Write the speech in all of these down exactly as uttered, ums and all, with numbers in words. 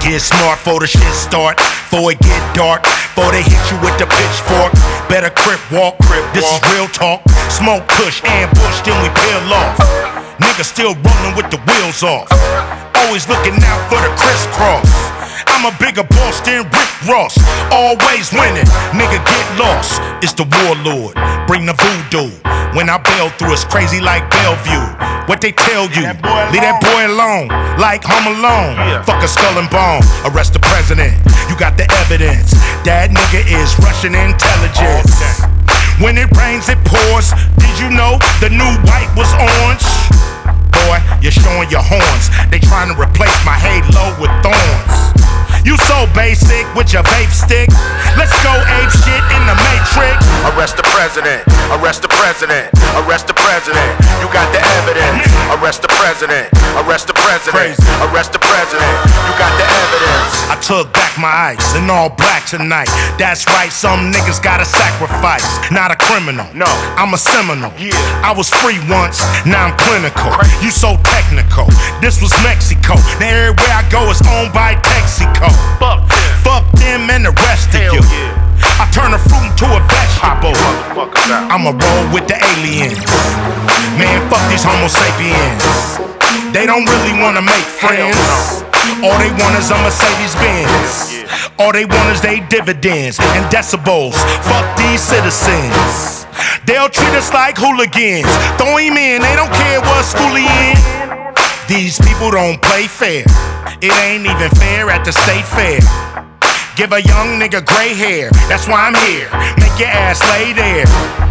Get smart for the shit start, before it get dark, before they hit you with the pitchfork. Better crip walk, crip this walk. Is real talk. Smoke kush, ambush, then we peel off. Niggas still rolling with the wheels off. Always looking out for the crisscross. I'm a bigger boss than Rick Ross. Always winning, nigga get lost. It's the warlord, bring the voodoo. When I bail through, it's crazy like Bellevue. What they tell you, leave that boy alone, like Home Alone. Yeah. Fuck a skull and bone, arrest the president. You got the evidence, that nigga is Russian intelligence. When it rains, it pours. Did you know the new white was orange? Boy, you're showing your horns. They trying to replace my halo with thorns. You so basic with your vape stick. Let's go ape shit in the Matrix. Arrest the president, arrest the president, arrest the president. You got the evidence. Arrest the president, arrest the president, arrest the president. You got the evidence. I took back my ice in all black tonight. That's right, some niggas gotta sacrifice. Not a criminal, no, I'm a Seminole. Yeah. I was free once, now I'm clinical. You so technical, this was Mexico. Now everywhere I go is owned by Texaco. Fuck them, fuck them and the rest of you. Yeah. I turn a fruit into a vegetable. I'ma roll with the aliens. Man, fuck these Homo sapiens. They don't really wanna make friends. All they want is a Mercedes Benz. All they want is they dividends and decibels. Fuck these citizens. They'll treat us like hooligans. Throw him in, they don't care what school he in. These people don't play fair. It ain't even fair at the state fair. Give a young nigga gray hair, that's why I'm here. Make your ass lay there.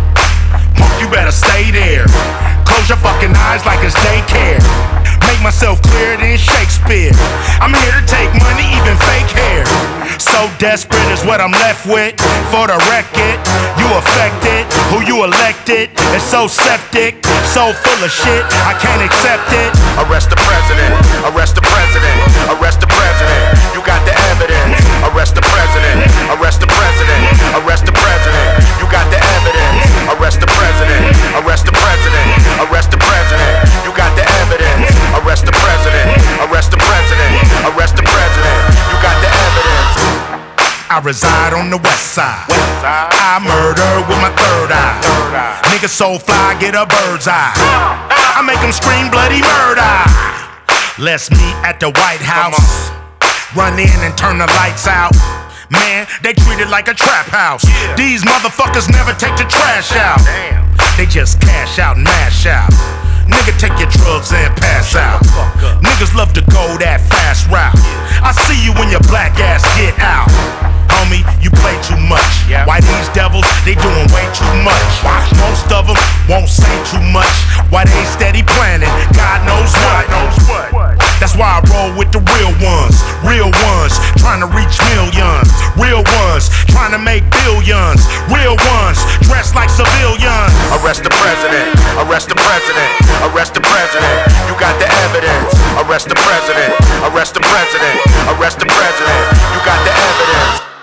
Punk, you better stay there. Close your fucking eyes like it's daycare. Make myself clearer than Shakespeare. I'm here to take money, even fake hair. So desperate is what I'm left with. For the record, you affected. Who you elected is so septic, so full of shit, I can't accept it. Arrest the president, arrest the president, arrest the president. You got the evidence. Arrest the president, arrest the president, arrest the president. You got the evidence. Arrest the president, arrest the president, arrest the president. You got the evidence. Arrest the president, arrest the president, arrest the president. You got the evidence. I reside on the west side. West side. I murder with my third eye. Third eye. Niggas so fly, get a bird's eye. I make them scream bloody murder. Let's meet at the White House. Run in and turn the lights out. Man, they treat it like a trap house. Yeah. These motherfuckers never take the trash out. Damn. They just cash out and mash out. Nigga, take your drugs and pass out. Niggas love to go that fast route. I see you when your black ass get out. Homie, you play too much. Why these devils, they doing way too much. Most of them won't say too much. Why they steady planning, God knows what. That's why I roll with the real ones. Real ones, trying to reach millions. Real ones, trying to make billions. Real ones, dressed like civilians. Arrest the president, arrest the president, arrest the president. You got the evidence. Arrest the president, arrest the president, arrest the president. You got the evidence.